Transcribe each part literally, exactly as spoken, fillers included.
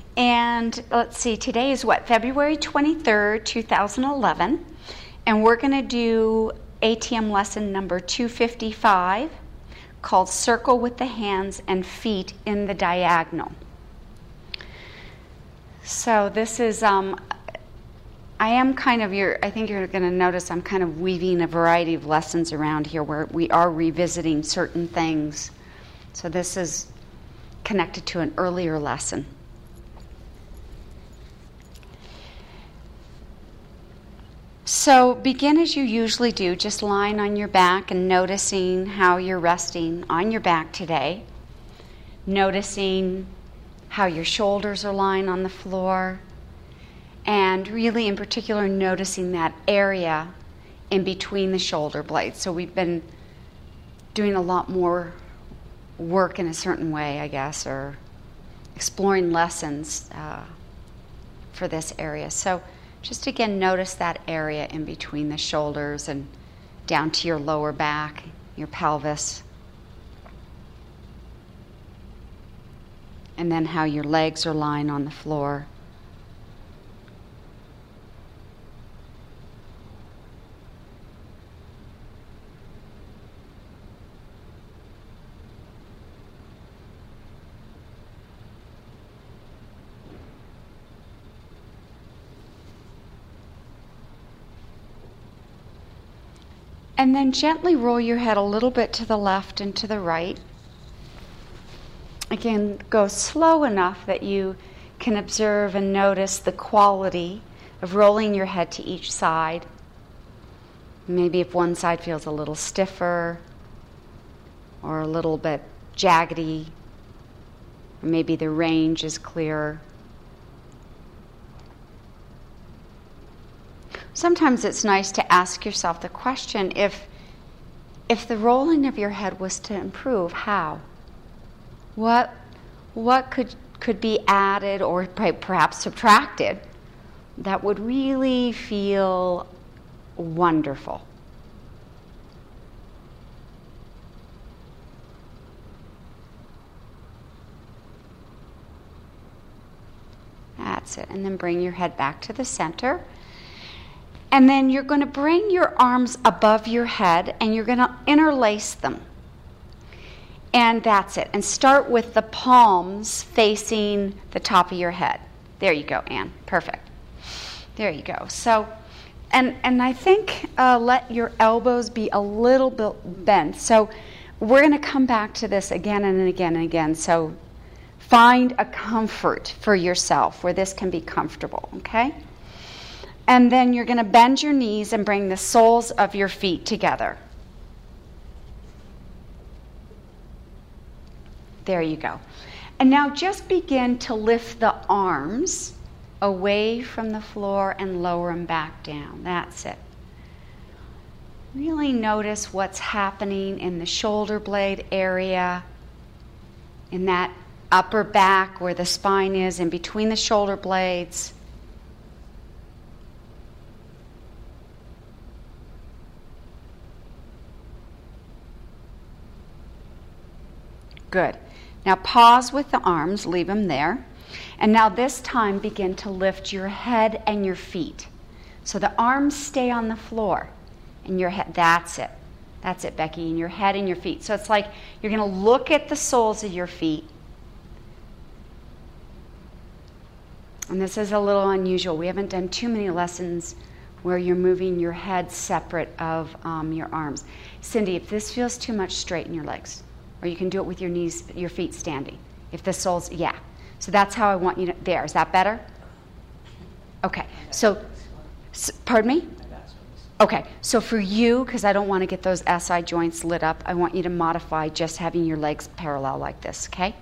And let's see, today is what, February twenty-third, two thousand eleven. And we're going to do A T M lesson number two fifty-five, called Circle with the Hands and Feet in the Diagonal. So this is, um, I am kind of, your, I think you're going to notice I'm kind of weaving a variety of lessons around here where we are revisiting certain things. So this is connected to an earlier lesson. So begin as you usually do, just lying on your back and noticing how you're resting on your back today. Noticing how your shoulders are lying on the floor. And really in particular noticing that area in between the shoulder blades. So we've been doing a lot more work in a certain way, I guess, or exploring lessons uh, for this area. So just again, notice that area in between the shoulders and down to your lower back, your pelvis. And then how your legs are lying on the floor. And then gently roll your head a little bit to the left and to the right. Again, go slow enough that you can observe and notice the quality of rolling your head to each side. Maybe if one side feels a little stiffer or a little bit jaggedy, or maybe the range is clearer. Sometimes it's nice to ask yourself the question, if, if the rolling of your head was to improve, how? What, what could, could be added or perhaps subtracted that would really feel wonderful? That's it. And then bring your head back to the center. And then you're going to bring your arms above your head and you're going to interlace them. And that's it. And start with the palms facing the top of your head. There you go, Anne. Perfect. There you go. So, and and I think uh, let your elbows be a little bit bent. So we're going to come back to this again and again and again. So find a comfort for yourself where this can be comfortable, okay? And then you're going to bend your knees and bring the soles of your feet together. There you go. And now just begin to lift the arms away from the floor and lower them back down. That's it. Really notice what's happening in the shoulder blade area, in that upper back where the spine is, in between the shoulder blades. Good. Now pause with the arms, leave them there. And now this time begin to lift your head and your feet. So the arms stay on the floor and your head, that's it. That's it, Becky, and your head and your feet. So it's like you're going to look at the soles of your feet. And this is a little unusual. We haven't done too many lessons where you're moving your head separate of um, your arms. Cindy, if this feels too much, straighten your legs. Or you can do it with your knees, your feet standing. If the soles, yeah. So that's how I want you to, there. Is that better? Okay. So, so pardon me? Okay. So for you, because I don't want to get those S I joints lit up, I want you to modify just having your legs parallel like this, okay?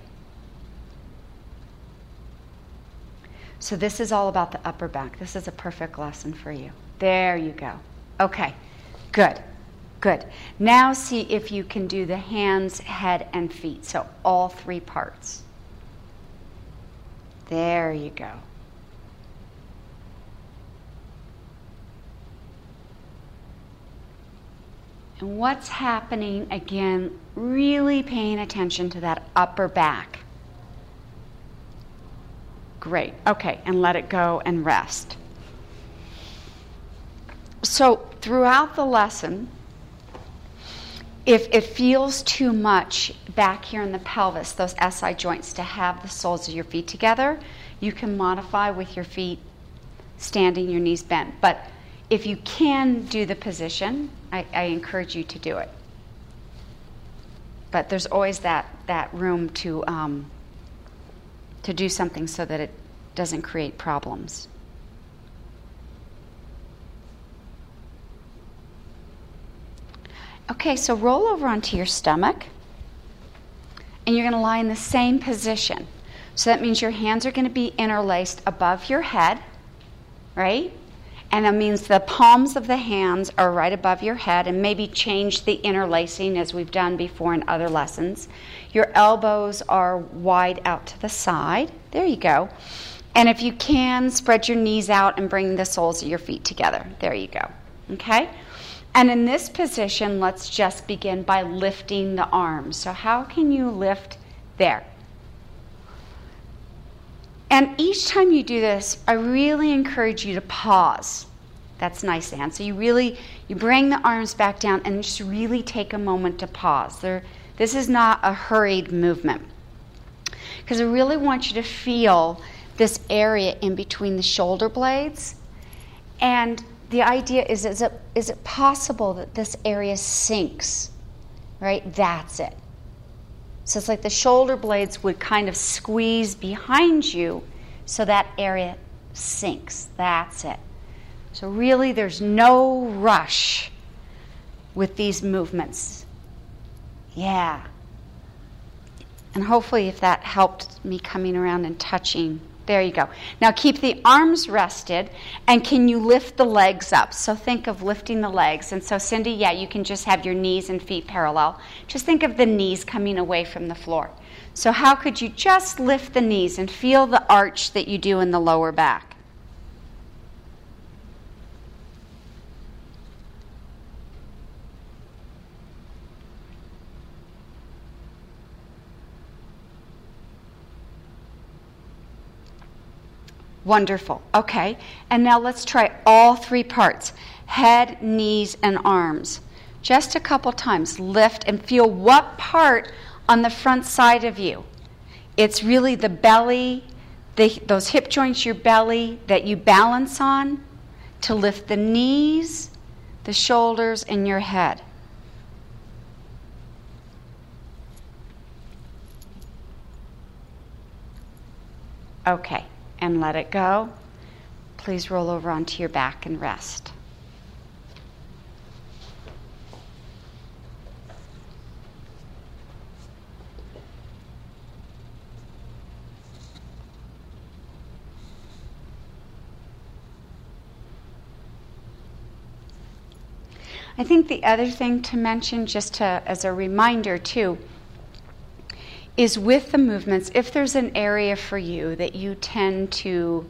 So this is all about the upper back. This is a perfect lesson for you. There you go. Okay. Good. Good. Now see if you can do the hands, head, and feet. So all three parts. There you go. And what's happening, again, really paying attention to that upper back. Great. Okay, and let it go and rest. So throughout the lesson, if it feels too much back here in the pelvis, those S I joints, to have the soles of your feet together, you can modify with your feet standing, your knees bent. But if you can do the position, I, I encourage you to do it. But there's always that, that room to um, to do something so that it doesn't create problems. Okay, so roll over onto your stomach, and you're going to lie in the same position. So that means your hands are going to be interlaced above your head, right? And that means the palms of the hands are right above your head, and maybe change the interlacing as we've done before in other lessons. Your elbows are wide out to the side. There you go. And if you can, spread your knees out and bring the soles of your feet together. There you go. Okay? And in this position, let's just begin by lifting the arms. So how can you lift there? And each time you do this, I really encourage you to pause. That's nice, Anne. So you really, you bring the arms back down and just really take a moment to pause. There, this is not a hurried movement. Because I really want you to feel this area in between the shoulder blades. And the idea is, is it, is it possible that this area sinks? Right? That's it. So it's like the shoulder blades would kind of squeeze behind you so that area sinks. That's it. So really there's no rush with these movements. Yeah. And hopefully if that helped me coming around and touching. There you go. Now keep the arms rested, and can you lift the legs up? So think of lifting the legs. And so Cindy, yeah, you can just have your knees and feet parallel. Just think of the knees coming away from the floor. So how could you just lift the knees and feel the arch that you do in the lower back? Wonderful. Okay. And now let's try all three parts. Head, knees, and arms. Just a couple times. Lift and feel what part on the front side of you. It's really the belly, the, those hip joints, your belly that you balance on to lift the knees, the shoulders, and your head. Okay. And let it go. Please roll over onto your back and rest. I think the other thing to mention, just to, as a reminder too, is with the movements, if there's an area for you that you tend to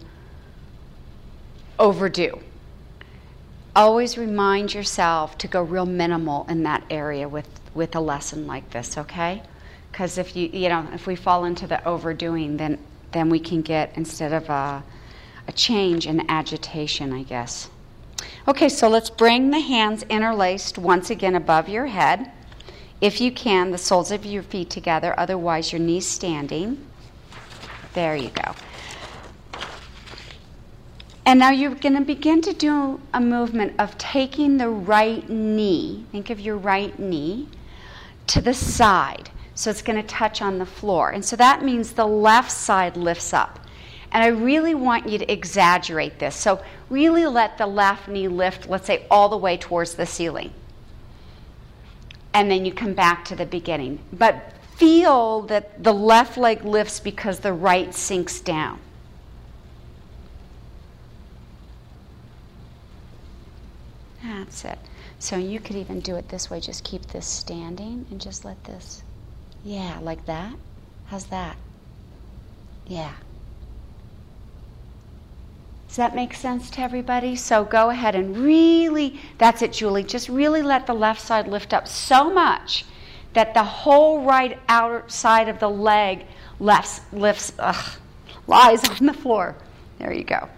overdo, always remind yourself to go real minimal in that area with, with a lesson like this, okay? Because if you, you know, if we fall into the overdoing, then then we can get, instead of a, a change, in agitation, I guess. Okay, so let's bring the hands interlaced once again above your head. If you can, the soles of your feet together, otherwise your knees standing. There you go. And now you're going to begin to do a movement of taking the right knee, think of your right knee, to the side. So it's going to touch on the floor. And so that means the left side lifts up. And I really want you to exaggerate this. So really let the left knee lift, let's say, all the way towards the ceiling. And then you come back to the beginning. But feel that the left leg lifts because the right sinks down. That's it. So you could even do it this way. Just keep this standing and just let this. Yeah, like that. How's that? Yeah. Does that make sense to everybody? So go ahead and really, that's it, Julie, just really let the left side lift up so much that the whole right outer side of the leg lifts, lifts, ugh, lies on the floor. There you go.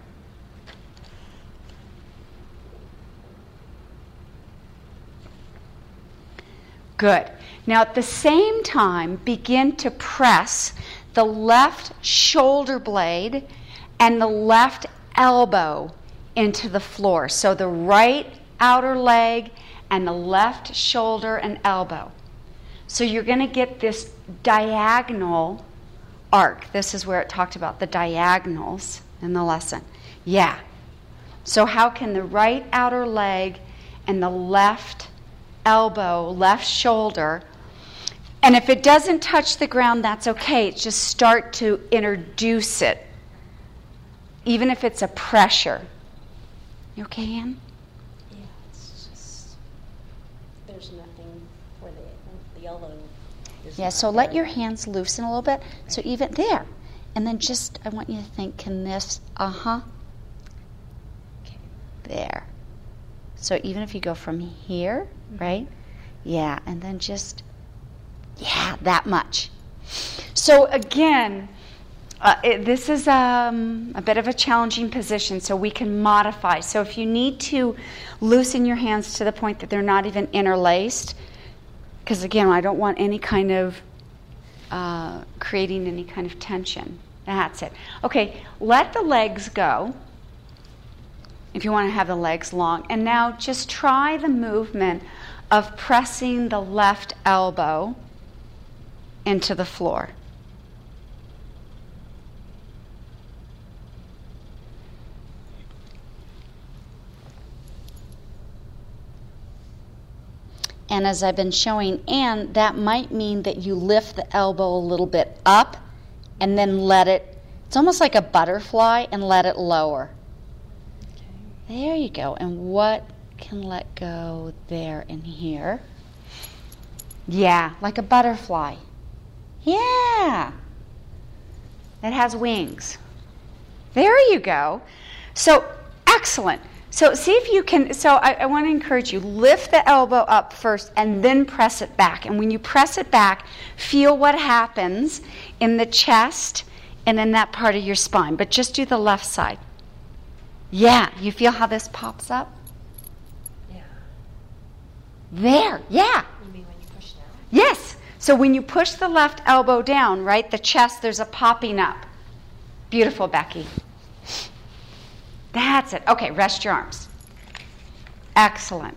Good. Now at the same time, begin to press the left shoulder blade and the left elbow into the floor. So the right outer leg and the left shoulder and elbow. So you're going to get this diagonal arc. This is where it talked about the diagonals in the lesson. Yeah. So how can the right outer leg and the left elbow, left shoulder, and if it doesn't touch the ground, that's okay. Just start to introduce it, even if it's a pressure. You okay, Ann? Yeah, it's just, there's nothing where the, the elbow is. Yeah, so let your hands loosen a little bit. So even there. And then just, I want you to think, can this, uh-huh. Okay. There. So even if you go from here, right? Yeah, and then just, yeah, that much. So again, uh, it, this is um, a bit of a challenging position, so we can modify. So if you need to loosen your hands to the point that they're not even interlaced, because again, I don't want any kind of uh, creating any kind of tension. That's it. Okay, let the legs go if you want to have the legs long. And now just try the movement of pressing the left elbow into the floor. And as I've been showing Ann, that might mean that you lift the elbow a little bit up and then let it, it's almost like a butterfly, and let it lower. There you go. And what can let go there and here? Yeah, like a butterfly. Yeah. It has wings. There you go. So, excellent. So see if you can, so I, I want to encourage you, lift the elbow up first and then press it back. And when you press it back, feel what happens in the chest and in that part of your spine. But just do the left side. Yeah, you feel how this pops up? Yeah. There, yeah. You mean when you push down? Yes. So when you push the left elbow down, right, the chest, there's a popping up. Beautiful, Becky. That's it. Okay, rest your arms. Excellent.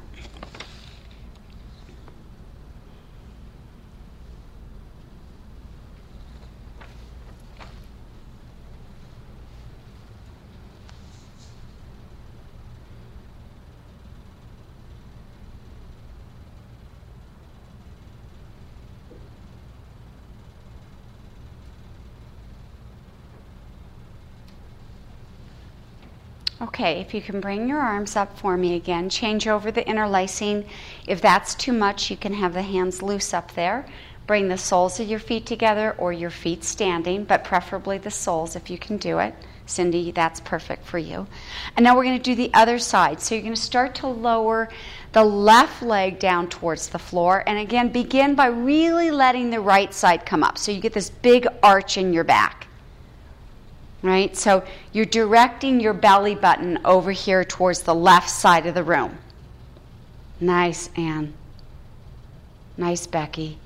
Okay, if you can bring your arms up for me again, change over the interlacing. If that's too much, you can have the hands loose up there. Bring the soles of your feet together or your feet standing, but preferably the soles if you can do it. Cindy, that's perfect for you. And now we're going to do the other side. So you're going to start to lower the left leg down towards the floor. And again, begin by really letting the right side come up. So you get this big arch in your back. Right? So you're directing your belly button over here towards the left side of the room. Nice, Anne. Nice, Becky.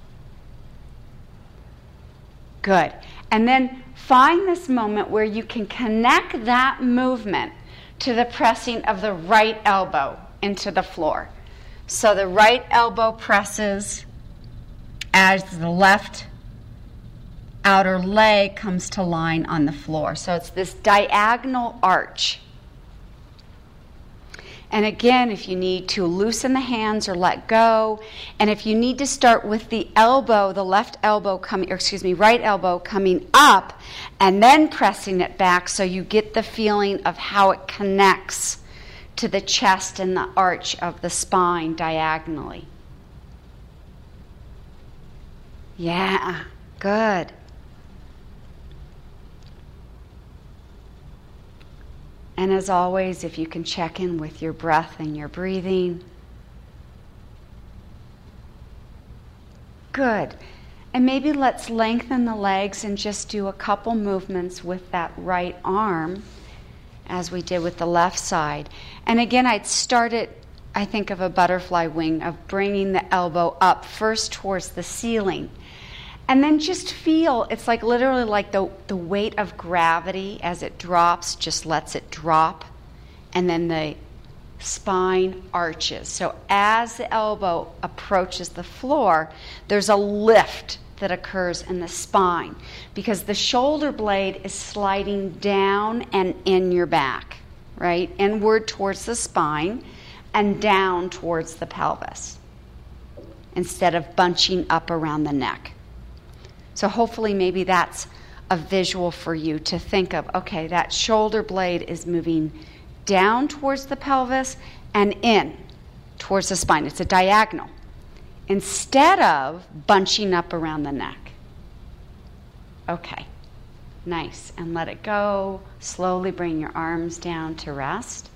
Good. And then find this moment where you can connect that movement to the pressing of the right elbow into the floor. So the right elbow presses as the left outer leg comes to line on the floor. So it's this diagonal arch. And again, if you need to loosen the hands or let go, and if you need to start with the elbow, the left elbow coming, or excuse me, right elbow coming up, and then pressing it back so you get the feeling of how it connects to the chest and the arch of the spine diagonally. Yeah, good. And as always, if you can check in with your breath and your breathing. Good. And maybe let's lengthen the legs and just do a couple movements with that right arm as we did with the left side. And again, I'd start it, I think, of a butterfly wing, of bringing the elbow up first towards the ceiling. And then just feel, it's like literally like the, the weight of gravity as it drops, just lets it drop. And then the spine arches. So as the elbow approaches the floor, there's a lift that occurs in the spine because the shoulder blade is sliding down and in your back, right? Inward towards the spine and down towards the pelvis instead of bunching up around the neck. So hopefully maybe that's a visual for you to think of. Okay, that shoulder blade is moving down towards the pelvis and in towards the spine. It's a diagonal instead of bunching up around the neck. Okay, nice. And let it go. Slowly bring your arms down to rest.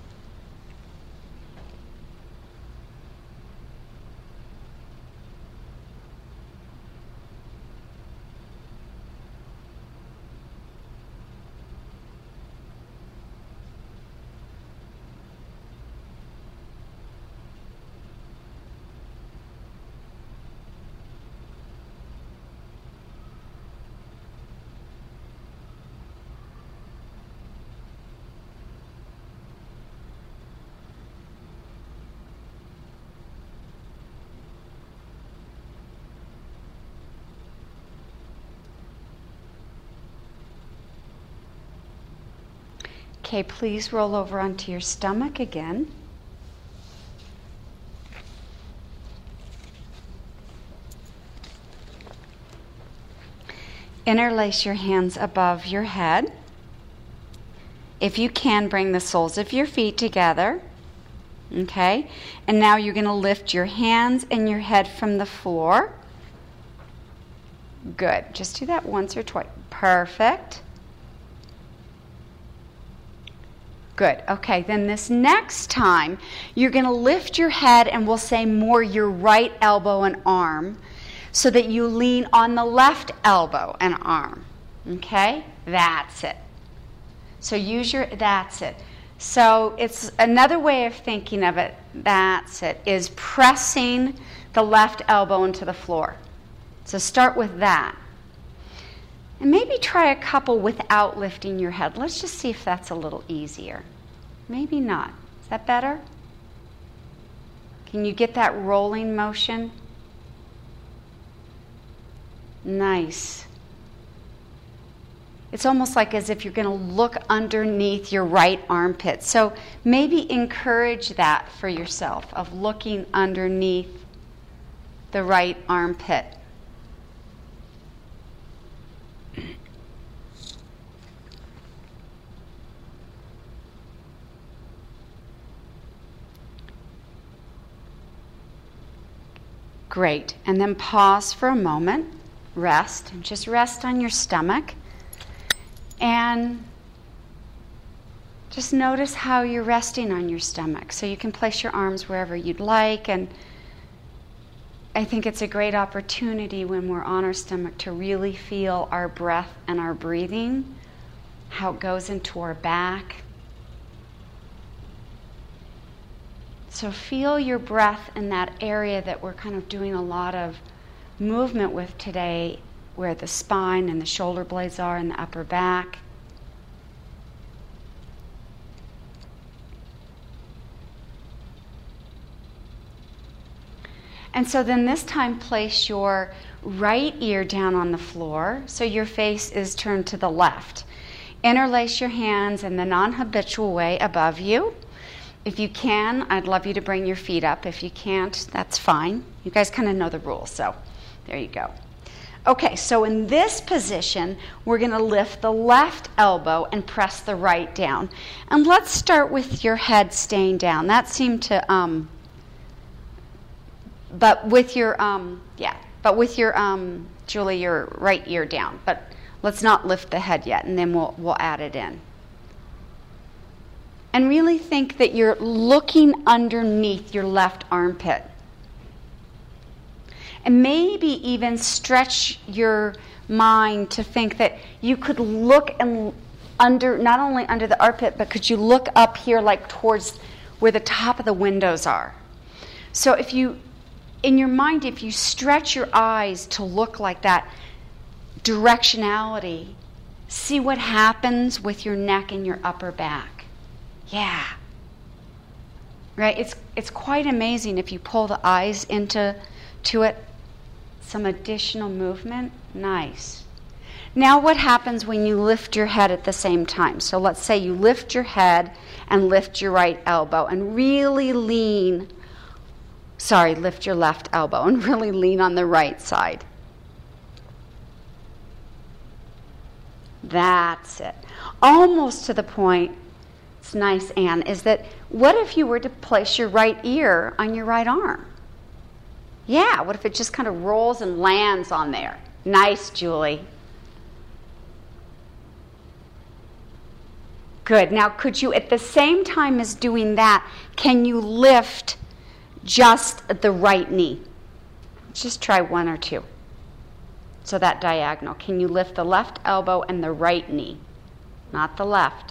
Okay, please roll over onto your stomach again. Interlace your hands above your head. If you can, bring the soles of your feet together. Okay? And now you're going to lift your hands and your head from the floor. Good. Just do that once or twice. Perfect. Good. Okay, then this next time, you're going to lift your head and we'll say more your right elbow and arm so that you lean on the left elbow and arm. Okay? That's it. So use your, that's it. So it's another way of thinking of it, that's it, is pressing the left elbow into the floor. So start with that. And maybe try a couple without lifting your head. Let's just see if that's a little easier. Maybe not. Is that better? Can you get that rolling motion? Nice. It's almost like as if you're going to look underneath your right armpit. So maybe encourage that for yourself, of looking underneath the right armpit. Great. And then pause for a moment. Rest. And just rest on your stomach. And just notice how you're resting on your stomach. So you can place your arms wherever you'd like. And I think it's a great opportunity when we're on our stomach to really feel our breath and our breathing, how it goes into our back. So feel your breath in that area that we're kind of doing a lot of movement with today, where the spine and the shoulder blades are in the upper back. And so then this time place your right ear down on the floor so your face is turned to the left. Interlace your hands in the non-habitual way above you. If you can, I'd love you to bring your feet up. If you can't, that's fine. You guys kind of know the rules, so there you go. Okay, so in this position, we're going to lift the left elbow and press the right down. And let's start with your head staying down. That seemed to, um, but with your, um, yeah, but with your, um, Julie, your right ear down. But let's not lift the head yet, and then we'll we'll add it in. And really think that you're looking underneath your left armpit. And maybe even stretch your mind to think that you could look and under, not only under the armpit, but could you look up here like towards where the top of the windows are. So if you, in your mind, if you stretch your eyes to look like that directionality, see what happens with your neck and your upper back. Yeah. Right? It's it's quite amazing if you pull the eyes into to it. Some additional movement. Nice. Now what happens when you lift your head at the same time? So let's say you lift your head and lift your right elbow and really lean. Sorry, lift your left elbow and really lean on the right side. That's it. Almost to the point, it's nice, Anne, is that what if you were to place your right ear on your right arm? Yeah, what if it just kind of rolls and lands on there? Nice, Julie. Good. Now, could you, at the same time as doing that, can you lift just the right knee? Just try one or two. So that diagonal. Can you lift the left elbow and the right knee? Not the left.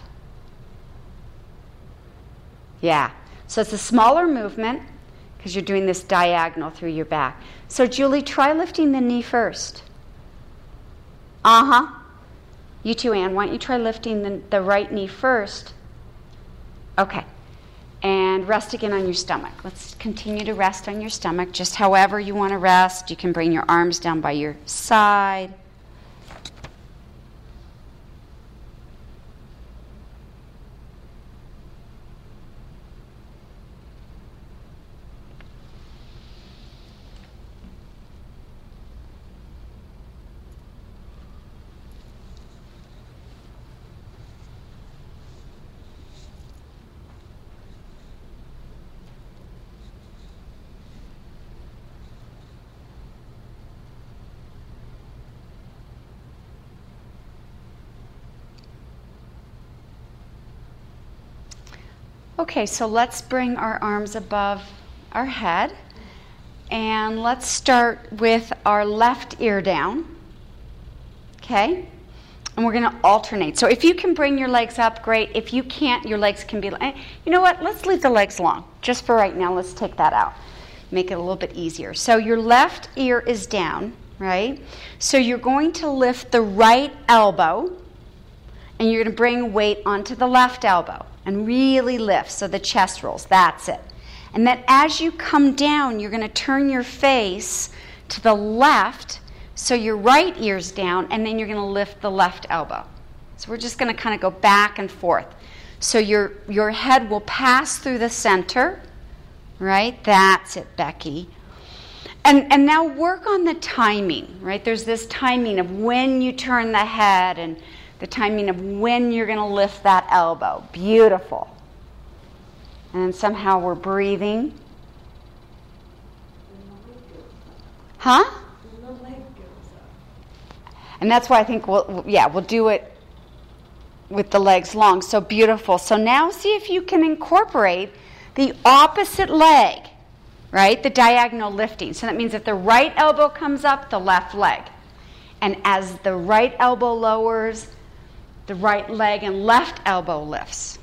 Yeah. So it's a smaller movement because you're doing this diagonal through your back. So Julie, try lifting the knee first. Uh-huh. You too, Anne. Why don't you try lifting the, the right knee first? Okay. And rest again on your stomach. Let's continue to rest on your stomach, just however you want to rest. You can bring your arms down by your side. Okay, so let's bring our arms above our head, and let's start with our left ear down, okay? And we're going to alternate. So if you can bring your legs up, great. If you can't, your legs can be, you know what, let's leave the legs long. Just for right now, let's take that out. Make it a little bit easier. So your left ear is down, right? So you're going to lift the right elbow, and you're going to bring weight onto the left elbow. And really lift so the chest rolls. That's it. And then as you come down, you're going to turn your face to the left so your right ear's down, and then you're going to lift the left elbow. So we're just going to kind of go back and forth. So your, your head will pass through the center, right? That's it, Becky. And, and now work on the timing, right? There's this timing of when you turn the head and the timing of when you're going to lift that elbow. Beautiful. And somehow we're breathing. Huh? And that's why I think we'll, yeah, we'll do it with the legs long. So beautiful. So now see if you can incorporate the opposite leg, right? The diagonal lifting. So that means if the right elbow comes up, the left leg. And as the right elbow lowers, the right leg and left elbow lifts.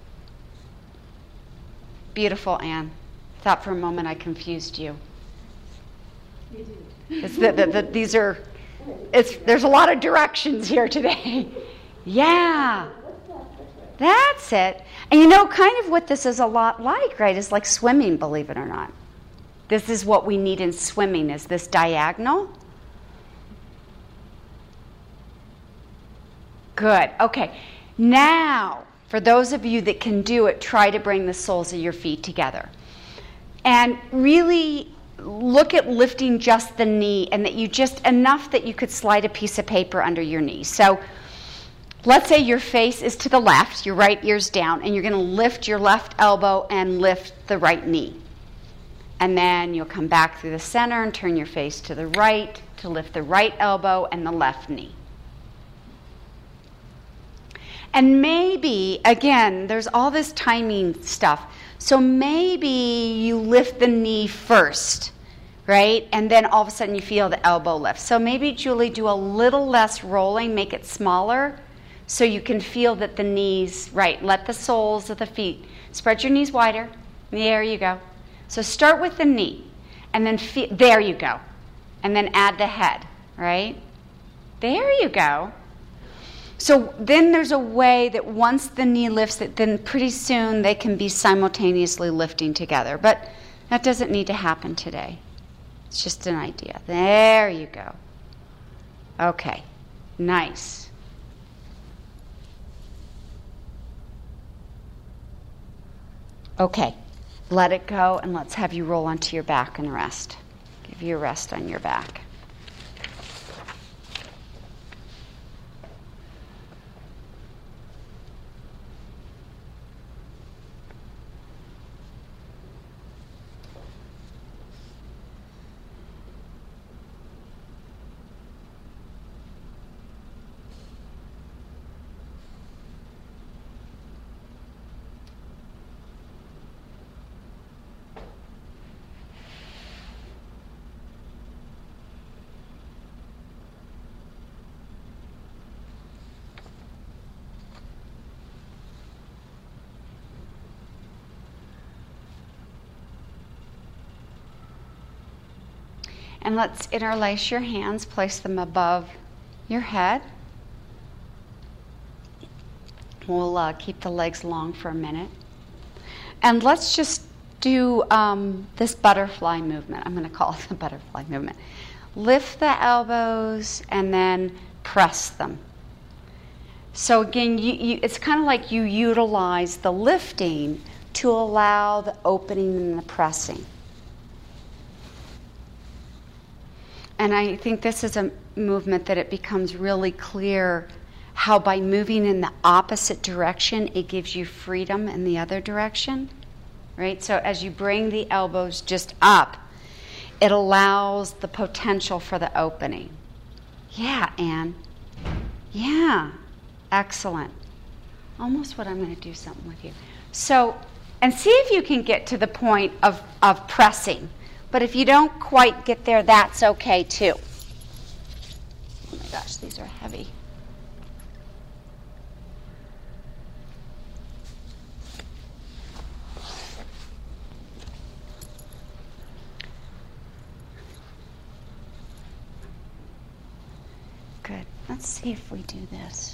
Beautiful, Anne. I thought for a moment I confused you. You did. It's the, the, the, these are, it's, there's a lot of directions here today. Yeah. That's it. And you know, kind of what this is a lot like, right, is like swimming, believe it or not. This is what we need in swimming, is this diagonal. Good. Okay. Now, for those of you that can do it, try to bring the soles of your feet together. And really look at lifting just the knee, and that you just, enough that you could slide a piece of paper under your knee. So let's say your face is to the left, your right ear's down, and you're going to lift your left elbow and lift the right knee. And then you'll come back through the center and turn your face to the right to lift the right elbow and the left knee. And maybe, again, there's all this timing stuff. So maybe you lift the knee first, right? And then all of a sudden you feel the elbow lift. So maybe, Julie, do a little less rolling, make it smaller, so you can feel that the knees, right, let the soles of the feet, spread your knees wider. There you go. So start with the knee, and then feel, there you go. And then add the head, right? There you go. So then there's a way that once the knee lifts, that then pretty soon they can be simultaneously lifting together. But that doesn't need to happen today. It's just an idea. There you go. Okay, nice. Okay, let it go, and let's have you roll onto your back and rest. Give you a rest on your back. And let's interlace your hands, place them above your head. We'll uh, keep the legs long for a minute. And let's just do um, this butterfly movement. I'm going to call it the butterfly movement. Lift the elbows and then press them. So again, you, you, it's kind of like you utilize the lifting to allow the opening and the pressing. And I think this is a movement that it becomes really clear how by moving in the opposite direction, it gives you freedom in the other direction, right? So as you bring the elbows just up, it allows the potential for the opening. Yeah, Anne. Yeah, excellent. Almost what I'm going to do something with you. So, and see if you can get to the point of, of pressing. But if you don't quite get there, that's okay too. Oh my gosh, these are heavy. Good. Let's see if we do this.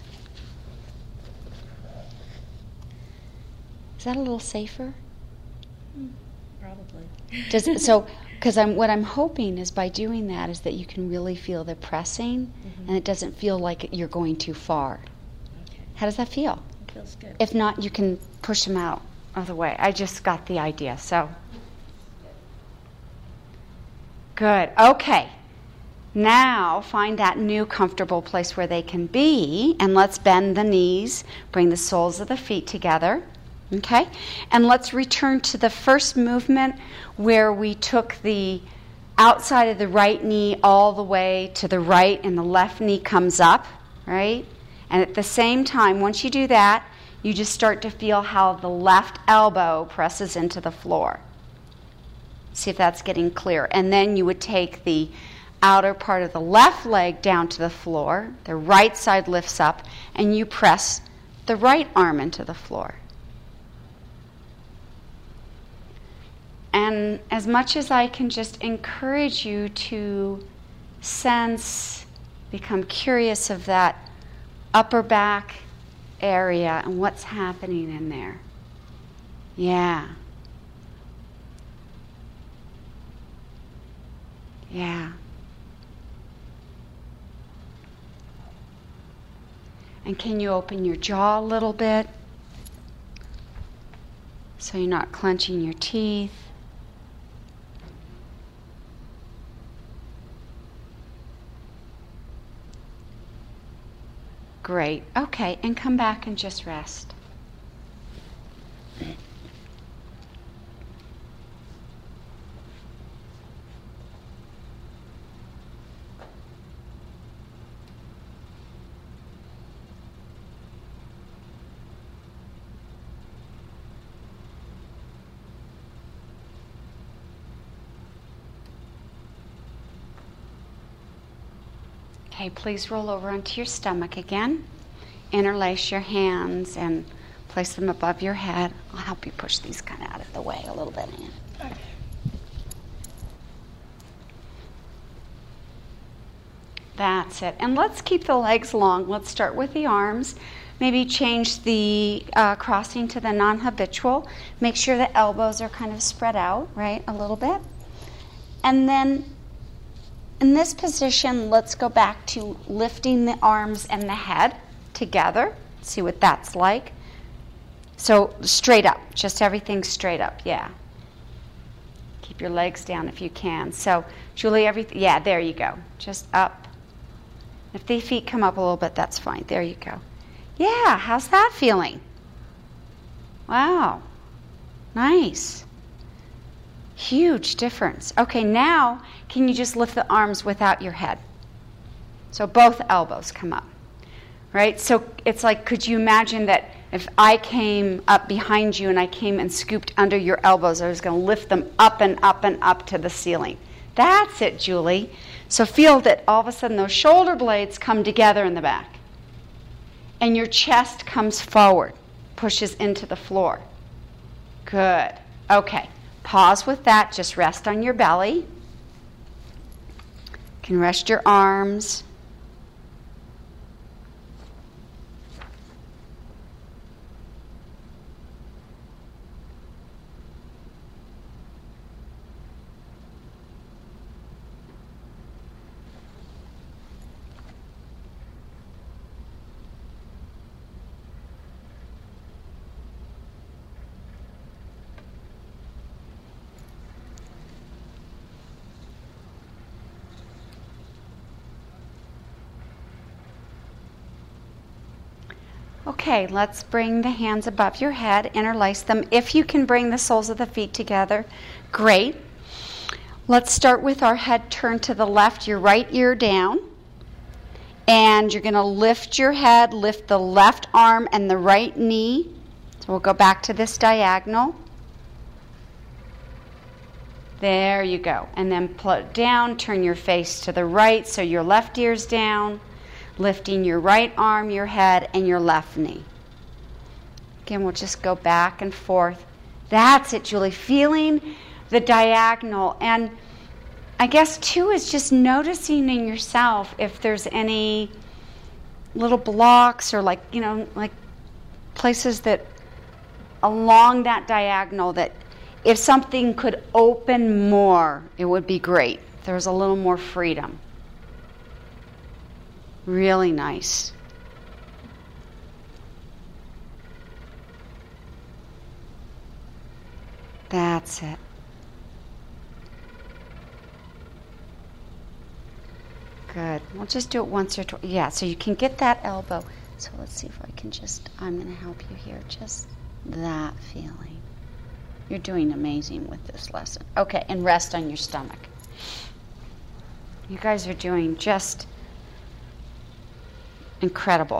Is that a little safer? Probably. Does so? Because I'm what I'm hoping is by doing that is that you can really feel the pressing, mm-hmm. and it doesn't feel like you're going too far. Okay. How does that feel? It feels good. If not, you can push them out of the way. I just got the idea. So good. Okay. Now find that new comfortable place where they can be, and let's bend the knees, bring the soles of the feet together. Okay? And let's return to the first movement where we took the outside of the right knee all the way to the right and the left knee comes up, right? And at the same time, once you do that, you just start to feel how the left elbow presses into the floor. See if that's getting clear. And then you would take the outer part of the left leg down to the floor, the right side lifts up, and you press the right arm into the floor. And as much as I can just encourage you to sense, become curious of that upper back area and what's happening in there. Yeah. Yeah. And can you open your jaw a little bit so you're not clenching your teeth? Great. Okay, and come back and just rest. Okay, please roll over onto your stomach again. Interlace your hands and place them above your head. I'll help you push these kind of out of the way a little bit. Ann. Okay. That's it. And let's keep the legs long. Let's start with the arms. Maybe change the uh, crossing to the non-habitual. Make sure the elbows are kind of spread out, right, a little bit. And then in this position, let's go back to lifting the arms and the head together. See what that's like. So straight up, just everything straight up, yeah. Keep your legs down if you can. So Julie, everything, yeah, there you go. Just up. If the feet come up a little bit, that's fine. There you go. Yeah, how's that feeling? Wow. Nice. Huge difference. Okay, now can you just lift the arms without your head? So both elbows come up, right? So it's like, could you imagine that if I came up behind you and I came and scooped under your elbows, I was going to lift them up and up and up to the ceiling. That's it, Julie. So feel that all of a sudden those shoulder blades come together in the back. And your chest comes forward, pushes into the floor. Good. Okay. Pause with that. Just rest on your belly. You can rest your arms. Okay, let's bring the hands above your head, interlace them. If you can bring the soles of the feet together, great. Let's start with our head turned to the left, your right ear down. And you're going to lift your head, lift the left arm and the right knee. So we'll go back to this diagonal. There you go. And then pull it down, turn your face to the right so your left ear's down. Lifting your right arm, your head, and your left knee. Again, we'll just go back and forth. That's it, Julie. Feeling the diagonal. And I guess, too, is just noticing in yourself if there's any little blocks or, like, you know, like places that along that diagonal that if something could open more, it would be great. If there was a little more freedom. Really nice. That's it. Good. We'll just do it once or twice. Yeah, so you can get that elbow. So let's see if I can just, I'm going to help you here. Just that feeling. You're doing amazing with this lesson. Okay, and rest on your stomach. You guys are doing just incredible.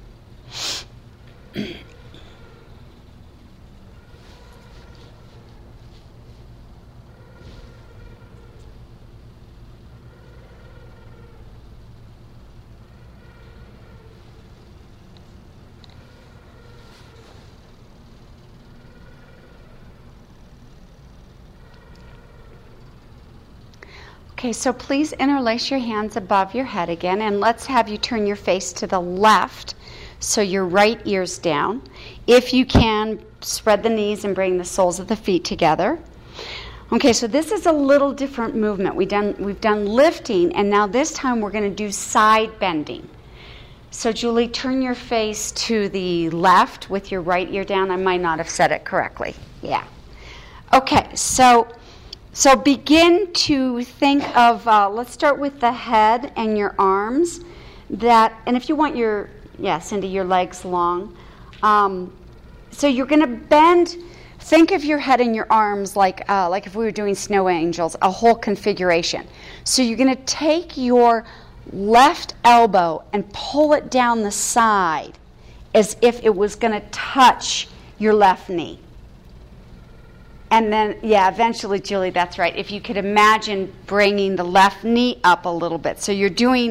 Okay, so please interlace your hands above your head again, and let's have you turn your face to the left so your right ear's down. If you can, spread the knees and bring the soles of the feet together. Okay, so this is a little different movement. We've done, we've done lifting, and now this time we're going to do side bending. So Julie, turn your face to the left with your right ear down. I might not have said it correctly. Yeah. Okay, so... So begin to think of, uh, let's start with the head and your arms. That, and if you want your, yeah, Cindy, your legs long. Um, so you're going to bend, think of your head and your arms like, uh, like if we were doing snow angels, a whole configuration. So you're going to take your left elbow and pull it down the side as if it was going to touch your left knee. And then, yeah, eventually, Julie, that's right. If you could imagine bringing the left knee up a little bit. So you're doing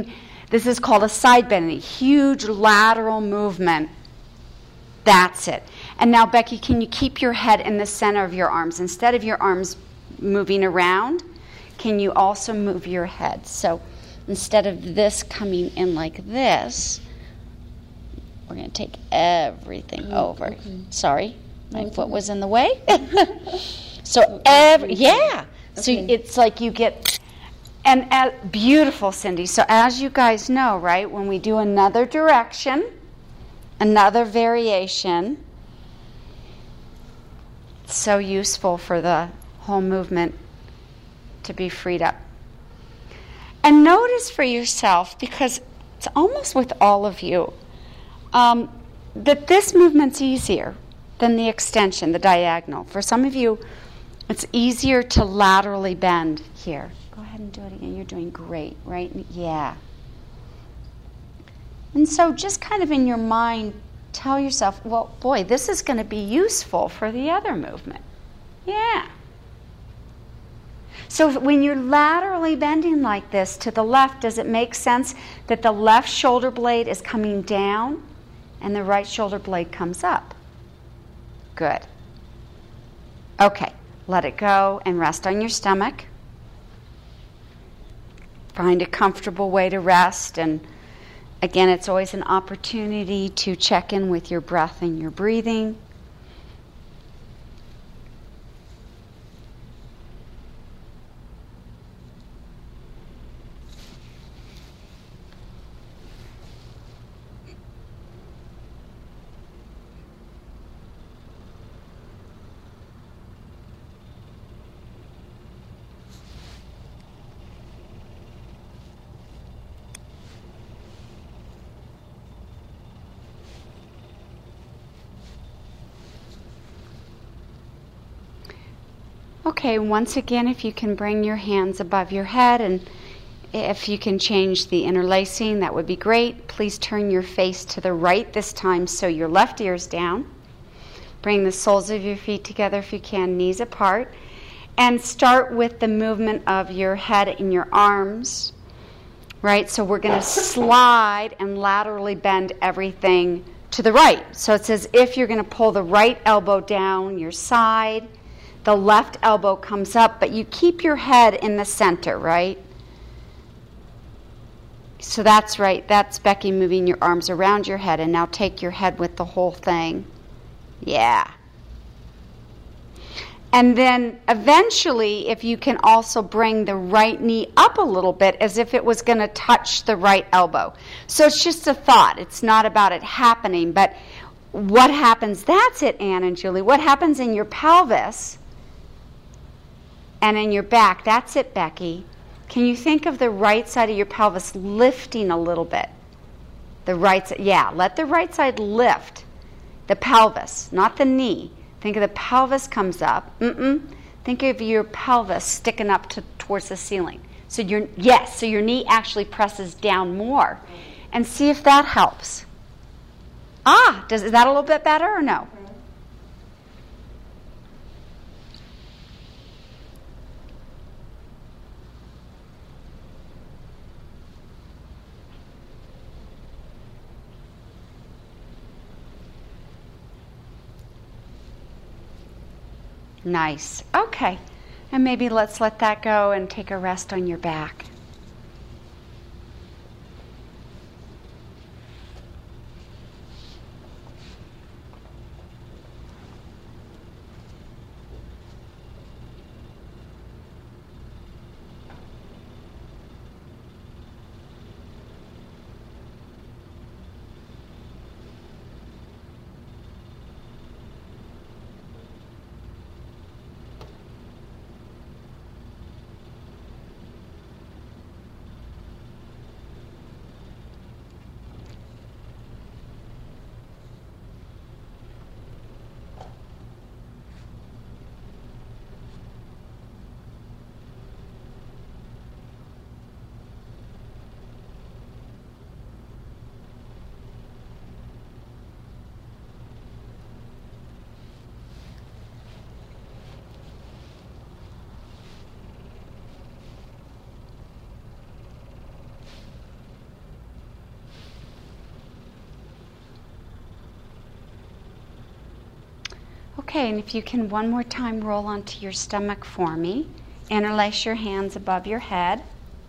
This is called a side bending, huge lateral movement. That's it. And now, Becky, can you keep your head in the center of your arms? Instead of your arms moving around, can you also move your head? So instead of this coming in like this, we're going to take everything oh, over. Okay. Sorry, my okay. foot was in the way. So every, yeah. Okay. So it's like you get, and uh, beautiful, Cindy. So as you guys know, right, when we do another direction, another variation, it's so useful for the whole movement to be freed up. And notice for yourself, because it's almost with all of you, um, that this movement's easier than the extension, the diagonal. For some of you, it's easier to laterally bend here. Go ahead and do it again. You're doing great, right? Yeah. And so just kind of in your mind, tell yourself, well, boy, this is going to be useful for the other movement. Yeah. So when you're laterally bending like this to the left, does it make sense that the left shoulder blade is coming down and the right shoulder blade comes up? Good. Okay, let it go and rest on your stomach. Find a comfortable way to rest, and again, it's always an opportunity to check in with your breath and your breathing. Okay, once again, if you can bring your hands above your head, and if you can change the interlacing, that would be great. Please turn your face to the right this time so your left ear is down. Bring the soles of your feet together if you can, knees apart. And start with the movement of your head and your arms, right? So we're going to slide and laterally bend everything to the right. So it's as if you're going to pull the right elbow down your side. The left elbow comes up, but you keep your head in the center, right? So that's right. That's Becky moving your arms around your head. And now take your head with the whole thing. Yeah. And then eventually, if you can also bring the right knee up a little bit as if it was going to touch the right elbow. So it's just a thought. It's not about it happening. But what happens, that's it, Ann and Julie. What happens in your pelvis and in your back, that's it, Becky. Can you think of the right side of your pelvis lifting a little bit? The right side, yeah, let the right side lift. The pelvis, not the knee. Think of the pelvis comes up. Mm-mm. Think of your pelvis sticking up to, towards the ceiling. So your yes, so your knee actually presses down more. And see if that helps. Ah, does is that a little bit better or no? Nice. Okay. And maybe let's let that go and take a rest on your back. Okay, and if you can one more time roll onto your stomach for me. Interlace your hands above your head.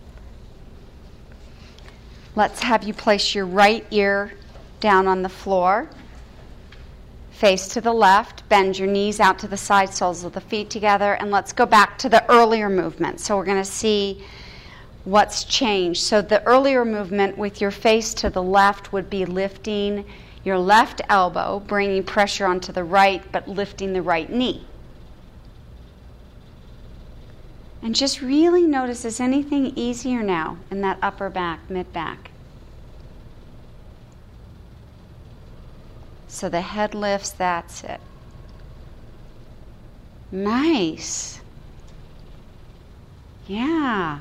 Let's have you place your right ear down on the floor. Face to the left. Bend your knees out to the side, soles of the feet together. And let's go back to the earlier movement. So we're going to see what's changed. So the earlier movement with your face to the left would be lifting your left elbow, bringing pressure onto the right, but lifting the right knee. And just really notice, is anything easier now in that upper back, mid-back? So the head lifts, that's it. Nice. Yeah.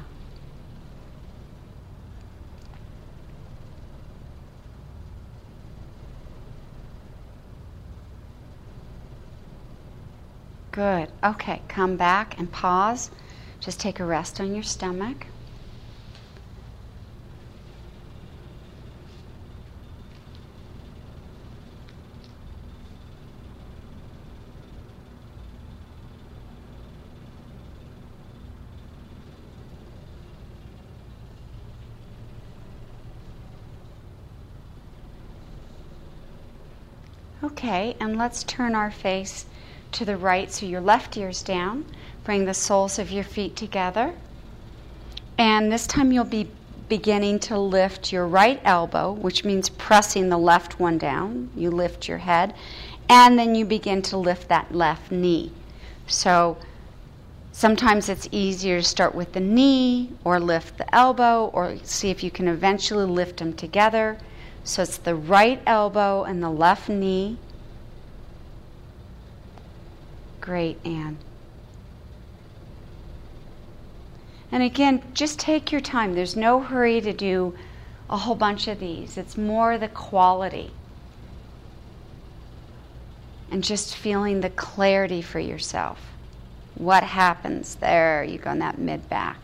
Good. Okay, come back and pause. Just take a rest on your stomach. Okay, and let's turn our face to the right, so your left ear's down. Bring the soles of your feet together. And this time you'll be beginning to lift your right elbow, which means pressing the left one down. You lift your head, and then you begin to lift that left knee. So sometimes it's easier to start with the knee or lift the elbow, or see if you can eventually lift them together. So it's the right elbow and the left knee. Great, Anne. And again, just take your time. There's no hurry to do a whole bunch of these. It's more the quality. And just feeling the clarity for yourself. What happens? There you go in that mid-back.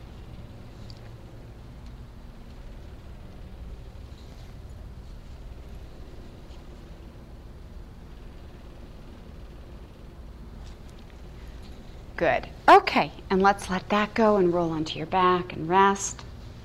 Good. Okay, and let's let that go and roll onto your back and rest.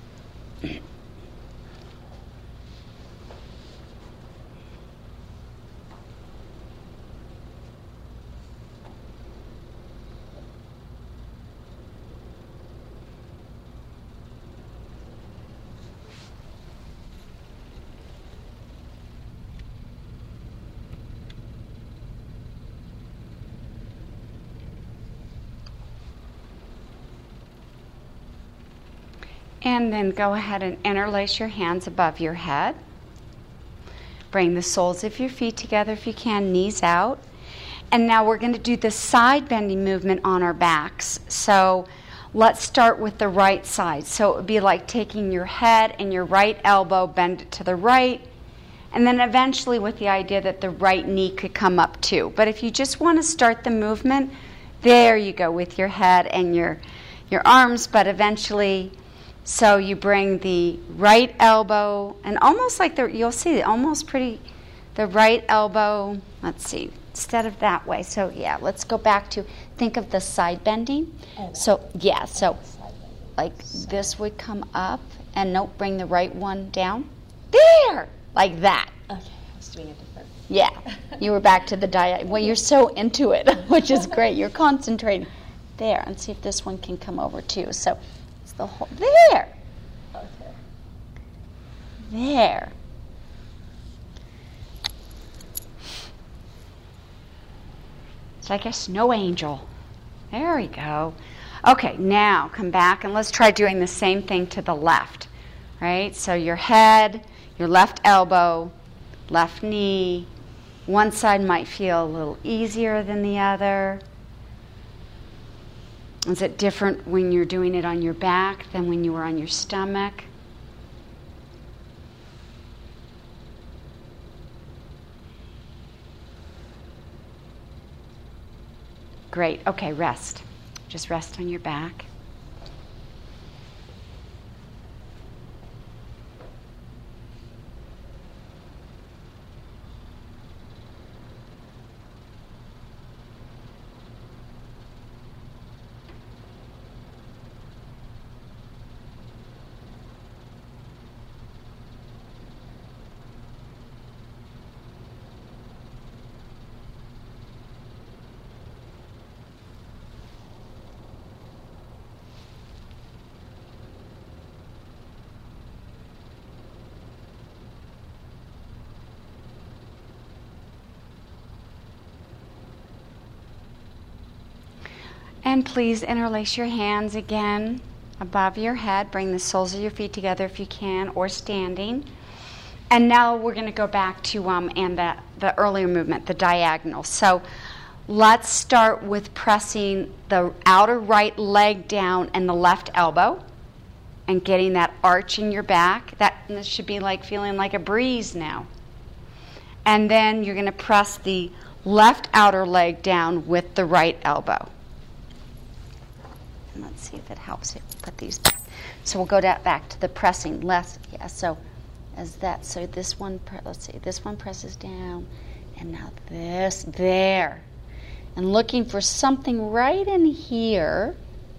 And then go ahead and interlace your hands above your head. Bring the soles of your feet together if you can, knees out. And now we're going to do the side bending movement on our backs. So let's start with the right side. So it would be like taking your head and your right elbow, bend it to the right, and then eventually with the idea that the right knee could come up too. But if you just want to start the movement, there you go with your head and your, your arms, but eventually... So you bring the right elbow, and almost like the, you'll see, almost pretty, the right elbow, let's see, instead of that way. So yeah, let's go back to, think of the side bending. Oh, So yeah, so side bending. like this would come up, and nope, bring the right one down. There! Like that. Okay, I was doing it different. Yeah, you were back to the diet. Well, you're so into it, which is great. You're concentrating. There, and see if this one can come over too. So it's the whole, there. Okay. There. It's like a snow angel. There we go. Okay, now come back and let's try doing the same thing to the left. Right? So your head, your left elbow, left knee. One side might feel a little easier than the other. Is it different when you're doing it on your back than when you were on your stomach? Great. Okay, rest. Just rest on your back. And please interlace your hands again above your head. Bring the soles of your feet together if you can, or standing. And now we're going to go back to um, and the, the earlier movement, the diagonal. So let's start with pressing the outer right leg down and the left elbow and getting that arch in your back. That this should be like feeling like a breeze now. And then you're going to press the left outer leg down with the right elbow. And let's see if it helps you put these back. So we'll go down, back to the pressing. Less, yeah, so as that. So this one, let's see, this one presses down. And now this, there. And looking for something right in here.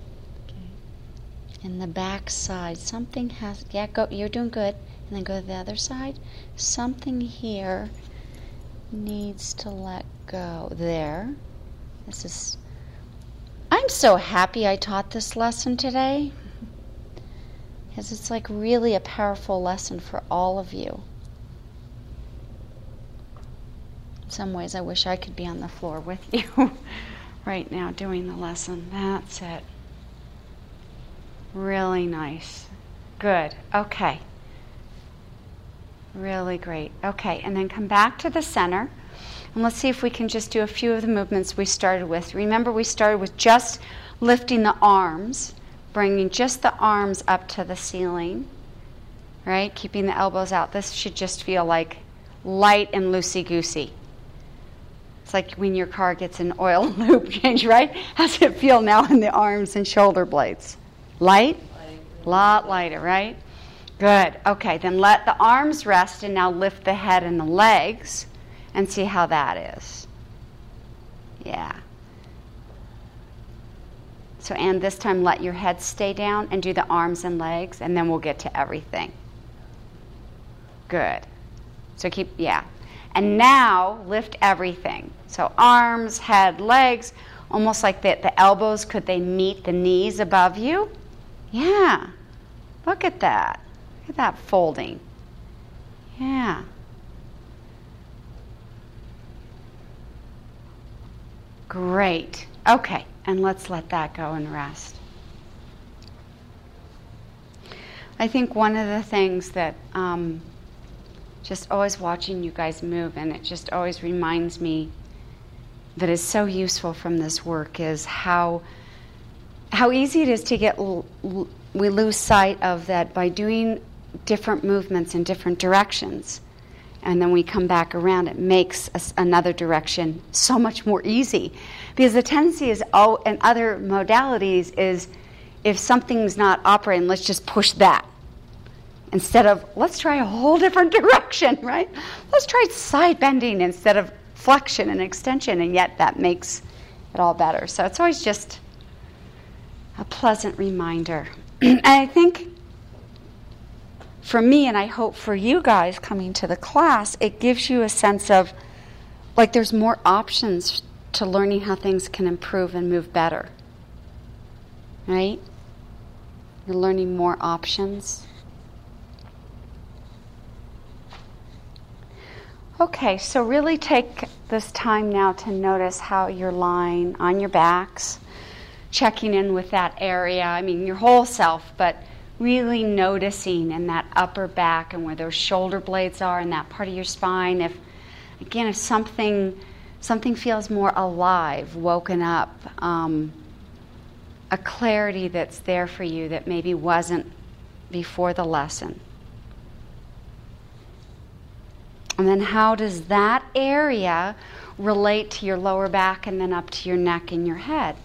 In the back side. Something has, yeah, go, you're doing good. And then go to the other side. Something here needs to let go. There. This is, I'm so happy I taught this lesson today, because it's like really a powerful lesson for all of you. In some ways I wish I could be on the floor with you right now doing the lesson. That's it. Really nice. Good. Okay. Really great. Okay, and then come back to the center. And let's see if we can just do a few of the movements we started with. Remember, we started with just lifting the arms, bringing just the arms up to the ceiling, right? Keeping the elbows out. This should just feel like light and loosey-goosey. It's like when your car gets an oil loop change, right? How's it feel now in the arms and shoulder blades? Light? A lot lighter, right? Good. Okay, then let the arms rest and now lift the head and the legs and see how that is. Yeah. So, and this time let your head stay down and do the arms and legs, and then we'll get to everything. Good. So keep, yeah. And now lift everything. So arms, head, legs, almost like the, the elbows, could they meet the knees above you? Yeah. Look at that. Look at that folding. Yeah. Great. Okay, and let's let that go and rest. I think one of the things that um, just always watching you guys move, and it just always reminds me that is so useful from this work, is how how easy it is to get, l- l- we lose sight of that by doing different movements in different directions. And then we come back around, it makes us another direction so much more easy. Because the tendency is, oh, in other modalities is, if something's not operating, let's just push that. Instead of, let's try a whole different direction, right? Let's try side bending instead of flexion and extension, and yet that makes it all better. So it's always just a pleasant reminder. And I think for me, and I hope for you guys coming to the class, it gives you a sense of, like, there's more options to learning how things can improve and move better. Right? You're learning more options. Okay, so really take this time now to notice how you're lying on your backs, checking in with that area, I mean your whole self, but really noticing in that upper back and where those shoulder blades are and that part of your spine. If, again, if something something feels more alive, woken up, um, a clarity that's there for you that maybe wasn't before the lesson. And then how does that area relate to your lower back and then up to your neck and your head?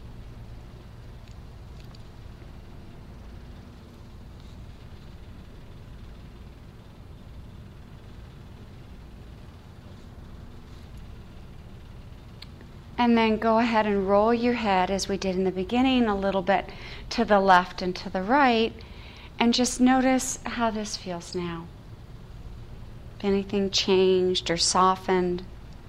And then go ahead and roll your head, as we did in the beginning, a little bit to the left and to the right, and just notice how this feels now. If anything changed or softened.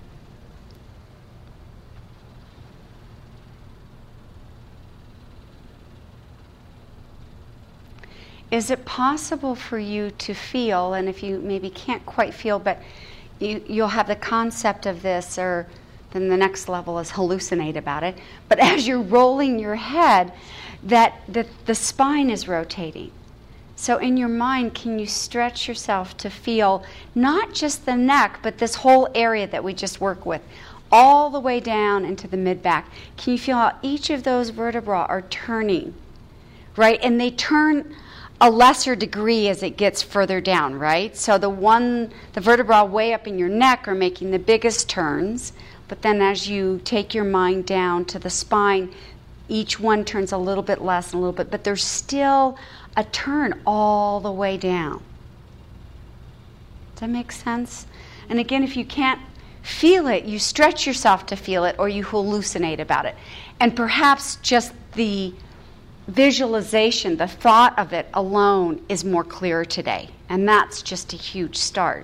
Is it possible for you to feel, and if you maybe can't quite feel, but you, you'll have the concept of this, or then the next level is hallucinate about it. But as you're rolling your head, that the, the spine is rotating. So in your mind, can you stretch yourself to feel not just the neck, but this whole area that we just work with, all the way down into the mid-back? Can you feel how each of those vertebrae are turning, right? And they turn a lesser degree as it gets further down, right? So the one, the vertebrae way up in your neck are making the biggest turns, but then as you take your mind down to the spine, each one turns a little bit less and a little bit, but there's still a turn all the way down. Does that make sense? And again, if you can't feel it, you stretch yourself to feel it, or you hallucinate about it. And perhaps just the visualization, the thought of it alone is more clear today. And that's just a huge start.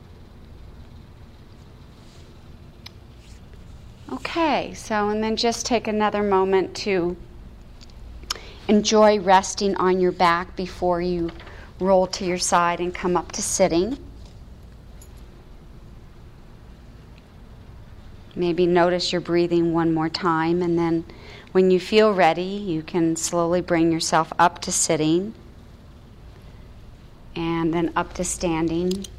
Okay, so and then just take another moment to enjoy resting on your back before you roll to your side and come up to sitting. Maybe notice your breathing one more time, and then when you feel ready, you can slowly bring yourself up to sitting and then up to standing.